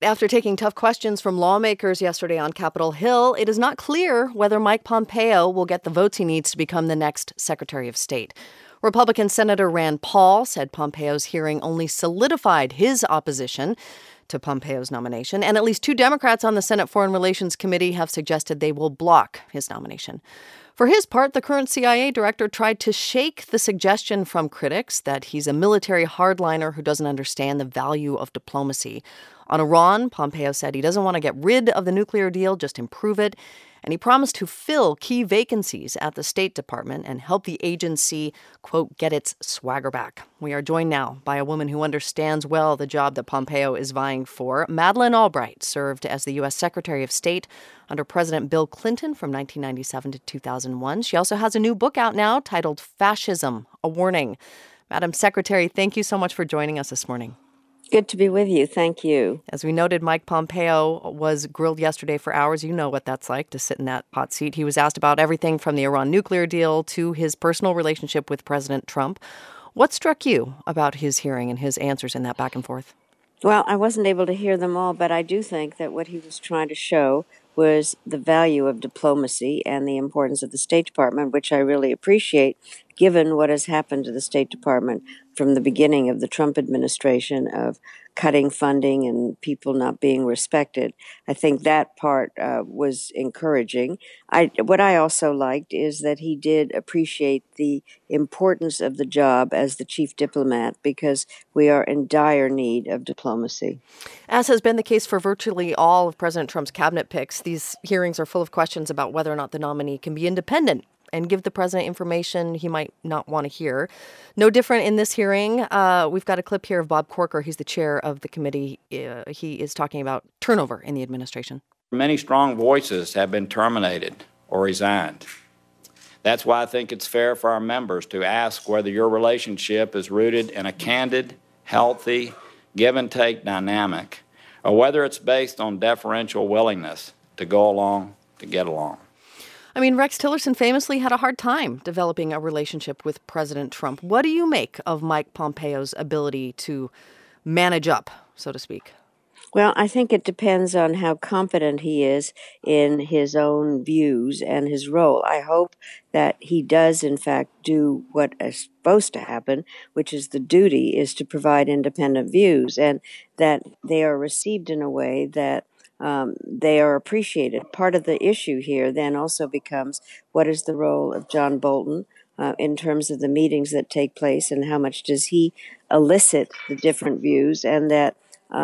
After taking tough questions from lawmakers yesterday on Capitol Hill, it is not clear whether Mike Pompeo will get the votes he needs to become the next Secretary of State. Republican Senator Rand Paul said Pompeo's hearing only solidified his opposition to Pompeo's nomination, and at least 2 Democrats on the Senate Foreign Relations Committee have suggested they will block his nomination. For his part, the current CIA director tried to shake the suggestion from critics that he's a military hardliner who doesn't understand the value of diplomacy. On Iran, Pompeo said he doesn't want to get rid of the nuclear deal, just improve it. And he promised to fill key vacancies at the State Department and help the agency, quote, get its swagger back. We are joined now by a woman who understands well the job that Pompeo is vying for. Madeleine Albright served as the U.S. Secretary of State under President Bill Clinton from 1997 to 2001. She also has a new book out now titled Fascism, A Warning. Madam Secretary, thank you so much for joining us this morning. Good to be with you. Thank you. As we noted, Mike Pompeo was grilled yesterday for hours. You know what that's like to sit in that hot seat. He was asked about everything from the Iran nuclear deal to his personal relationship with President Trump. What struck you about his hearing and his answers in that back and forth? Well, I wasn't able to hear them all, but I do think that what he was trying to show was the value of diplomacy and the importance of the State Department, which I really appreciate, given what has happened to the State Department from the beginning of the Trump administration of cutting funding and people not being respected. I think that part was encouraging. What I also liked is that he did appreciate the importance of the job as the chief diplomat, because we are in dire need of diplomacy. As has been the case for virtually all of President Trump's cabinet picks, these hearings are full of questions about whether or not the nominee can be independent and give the president information he might not want to hear. No different in this hearing. We've got a clip here of Bob Corker. He's the chair of the committee. He is talking about turnover in the administration. Many strong voices have been terminated or resigned. That's why I think it's fair for our members to ask whether your relationship is rooted in a candid, healthy, give-and-take dynamic, or whether it's based on deferential willingness to go along to get along. I mean, Rex Tillerson famously had a hard time developing a relationship with President Trump. What do you make of Mike Pompeo's ability to manage up, so to speak? Well, I think it depends on how confident he is in his own views and his role. I hope that he does, in fact, do what is supposed to happen, which is the duty is to provide independent views, and that they are received in a way that they are appreciated. Part of the issue here then also becomes what is the role of John Bolton in terms of the meetings that take place, and how much does he elicit the different views, and that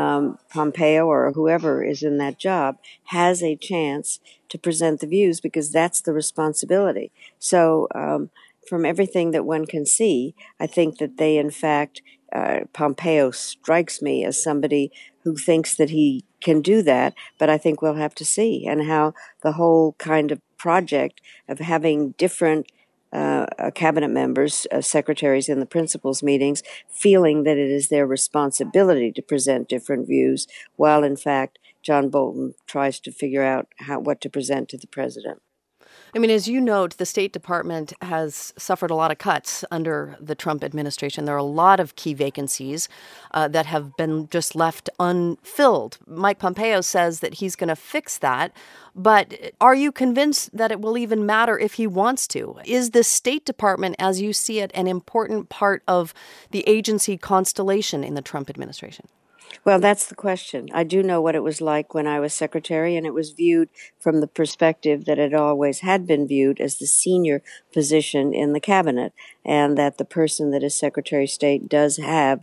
Pompeo or whoever is in that job has a chance to present the views, because that's the responsibility. So from everything that one can see, I think that they, in fact, Pompeo strikes me as somebody who thinks that he can do that, but I think we'll have to see, and how the whole kind of project of having different cabinet members, secretaries in the principals meetings, feeling that it is their responsibility to present different views, while in fact John Bolton tries to figure out what to present to the president. I mean, as you note, the State Department has suffered a lot of cuts under the Trump administration. There are a lot of key vacancies that have been just left unfilled. Mike Pompeo says that he's going to fix that. But are you convinced that it will even matter if he wants to? Is the State Department, as you see it, an important part of the agency constellation in the Trump administration? Well, that's the question. I do know what it was like when I was secretary, and it was viewed from the perspective that it always had been viewed as the senior position in the cabinet, and that the person that is Secretary of State does have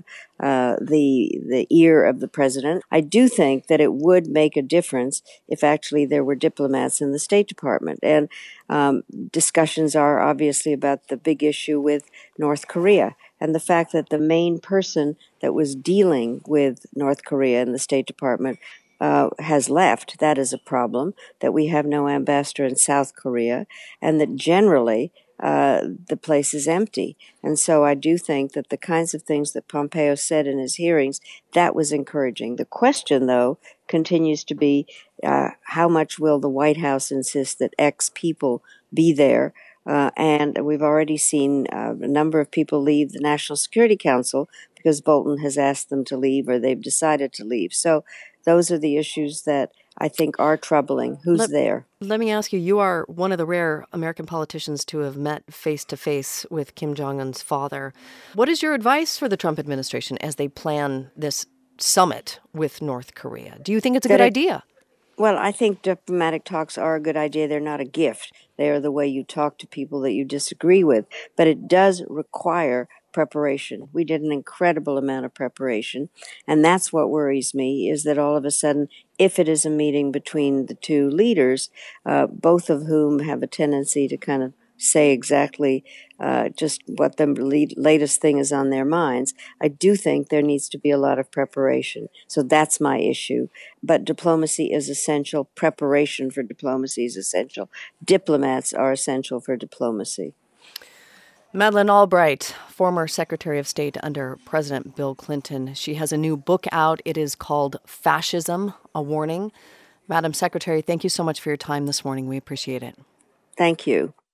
the ear of the president. I do think that it would make a difference if actually there were diplomats in the State Department. And discussions are obviously about the big issue with North Korea, and the fact that the main person that was dealing with North Korea in the State Department has left. That is a problem, that we have no ambassador in South Korea, and that generally the place is empty. And so I do think that the kinds of things that Pompeo said in his hearings, that was encouraging. The question, though, continues to be how much will the White House insist that X people be there? And we've already seen a number of people leave the National Security Council because Bolton has asked them to leave, or they've decided to leave. So those are the issues that I think are troubling. Who's there? Let me ask you, you are one of the rare American politicians to have met face-to-face with Kim Jong-un's father. What is your advice for the Trump administration as they plan this summit with North Korea? Do you think it's a good idea? Well, I think diplomatic talks are a good idea. They're not a gift. They are the way you talk to people that you disagree with. But it does require preparation. We did an incredible amount of preparation. And that's what worries me, is that all of a sudden, if it is a meeting between the two leaders, both of whom have a tendency to kind of say exactly just what the latest thing is on their minds, I do think there needs to be a lot of preparation. So that's my issue. But diplomacy is essential. Preparation for diplomacy is essential. Diplomats are essential for diplomacy. Madeleine Albright, former Secretary of State under President Bill Clinton. She has a new book out. It is called Fascism, A Warning. Madam Secretary, thank you so much for your time this morning. We appreciate it. Thank you.